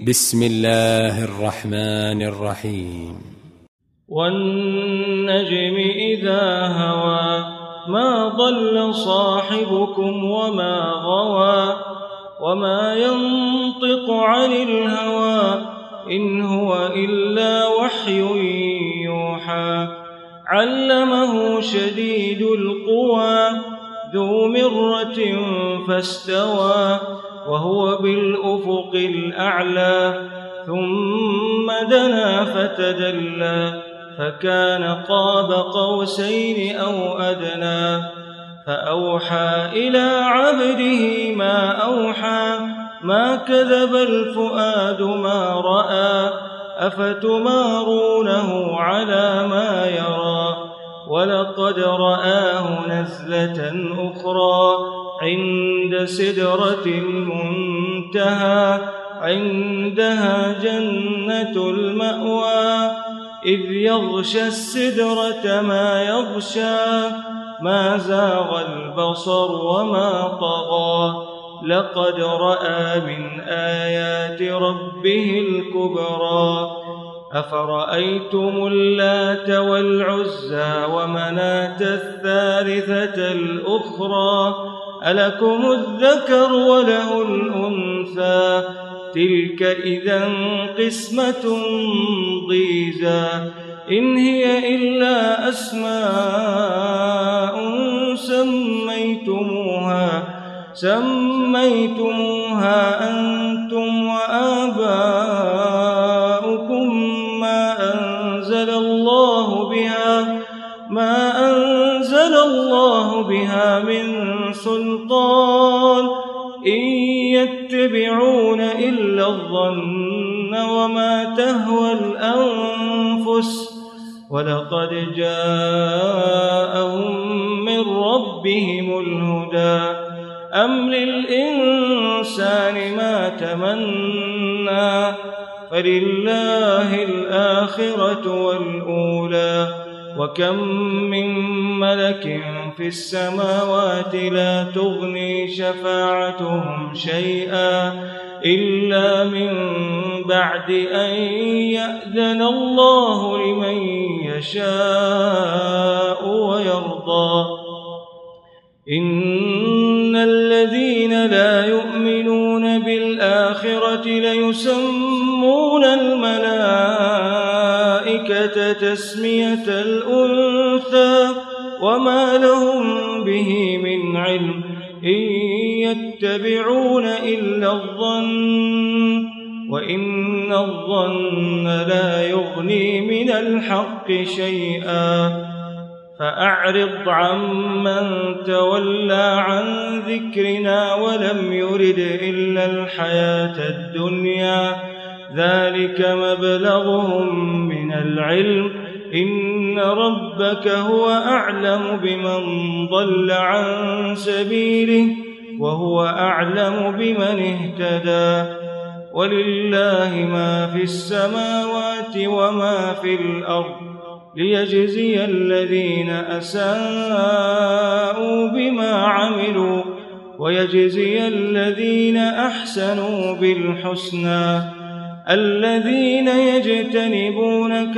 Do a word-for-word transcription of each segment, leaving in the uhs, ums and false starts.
بسم الله الرحمن الرحيم. والنجم إذا هوى ما ضل صاحبكم وما غوى وما ينطق عن الهوى إن هو إلا وحي يوحى علمه شديد القوى ذو مرة فاستوى وهو بالأفق الأعلى ثم دنا فتدلى فكان قاب قوسين أو أدنى فأوحى إلى عبده ما أوحى ما كذب الفؤاد ما رأى أفتمارونه على ما يرى ولقد رآه نزلة أخرى عند سدرة المنتهى عندها جنة المأوى إذ يغشى السدرة ما يغشى ما زاغ البصر وما طغى لقد رأى من آيات ربه الكبرى أفرأيتم اللات والعزى ومناة الثالثة الأخرى ألكم الذكر وله الأنثى تلك إذا قسمة ضيزى إن هي إلا أسماء سميتموها سميتموها أنتم وآباؤكم ما أنزل الله بها ما أنزل الله بها من سلطان إن يتبعون إلا الظن وما تهوى الأنفس ولقد جاءهم من ربهم الهدى أم للإنسان ما تمنى فلله الآخرة والأولى وكم من ملك في السماوات لا تغني شفاعتهم شيئا إلا من بعد أن يأذن الله لمن يشاء ويرضى إن الذين لا يؤمنون بالآخرة ليسمون الملائكة تسمية الأنثى وما لهم به من علم إن يتبعون إلا الظن وإن الظن لا يغني من الحق شيئا فأعرض عمن تولى عن ذكرنا ولم يرد إلا الحياة الدنيا ذلك مبلغهم من العلم إن ربك هو أعلم بمن ضل عن سبيله وهو أعلم بمن اهتدى ولله ما في السماوات وما في الأرض ليجزي الذين أساءوا بما عملوا ويجزي الذين أحسنوا بالحسنى الذين يجتنبون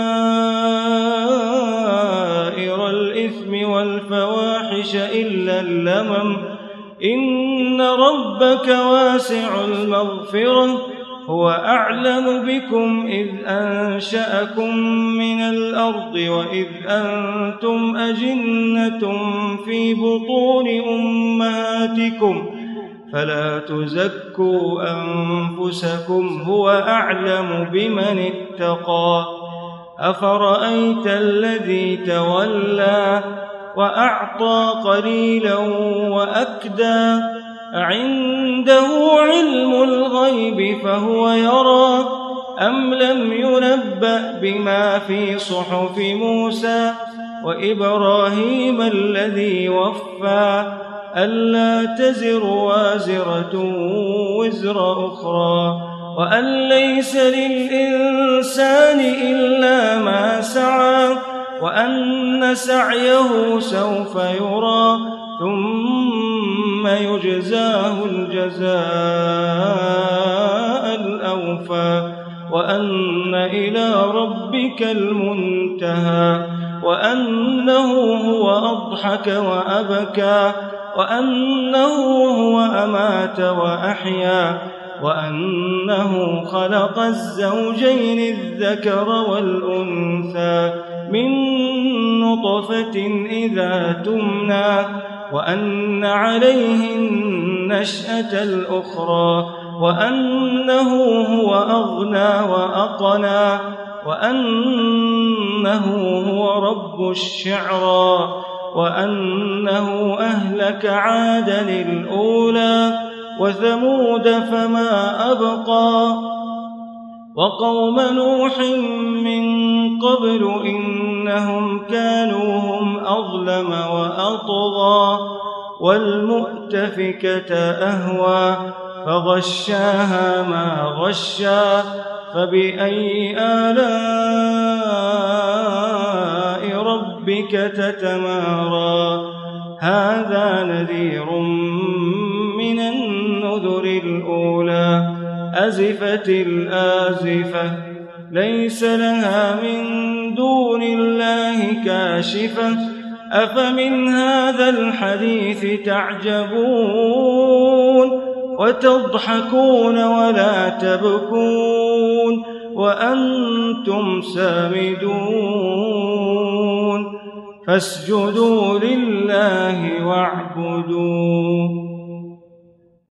كبائر الإثم والفواحش إلا اللمم إن ربك واسع المغفرة هو أعلم بكم إذ أنشأكم من الأرض وإذ أنتم أجنة في بطون أمهاتكم فلا تزكوا أنفسكم هو أعلم بمن اتقى أفرأيت الذي تولى وأعطى قليلا وأكدى أعنده علم الغيب فهو يرى أم لم ينبأ بما في صحف موسى وإبراهيم الذي وفى ألا تزر وازرة وزر أخرى وأن ليس للإنسان إلا ما سعى وأن سعيه سوف يرى ثم يجزاه الجزاء الأوفى مألوفا وأن إلى ربك المنتهى وأنه هو أضحك وأبكى وأنه هو أمات وأحيا وأنه خلق الزوجين الذكر والأنثى من نطفة إذا تمنى وأن عليه النشأة الأخرى وأنه هو أغنى وأقنى وأنه هو رب الشعرى وأنه أهلك عادا الأولى وثمود فما أبقى وقوم نوح من قبل إنهم كانوا هم أظلم وأطغى والمؤتفكة أهوى فغشاها ما غشا فبأي آلاء ربك تتمارى هذا نذير من النذر الأولى أزفت الآزفة ليس لها من دون الله كاشفة أفمن هذا الحديث تعجبون وتضحكون ولا تبكون وأنتم سامدون فاسجدوا لله واعبدون